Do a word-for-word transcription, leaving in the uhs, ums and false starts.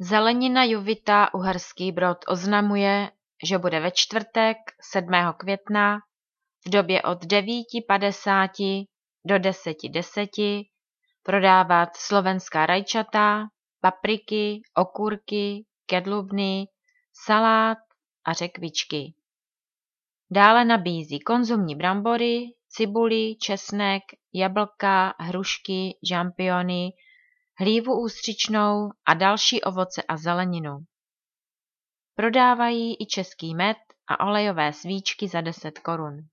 Zelenina Juvita Uherský Brod oznamuje, že bude ve čtvrtek sedmého května v době od devět padesát do deset deset prodávat slovenská rajčata, papriky, okurky, kedlubny, salát a řekvičky. Dále nabízí konzumní brambory, cibuli, česnek, jablka, hrušky, žampiony, hlívu ústřičnou a další ovoce a zeleninu. Prodávají i český med a olejové svíčky za deset korun.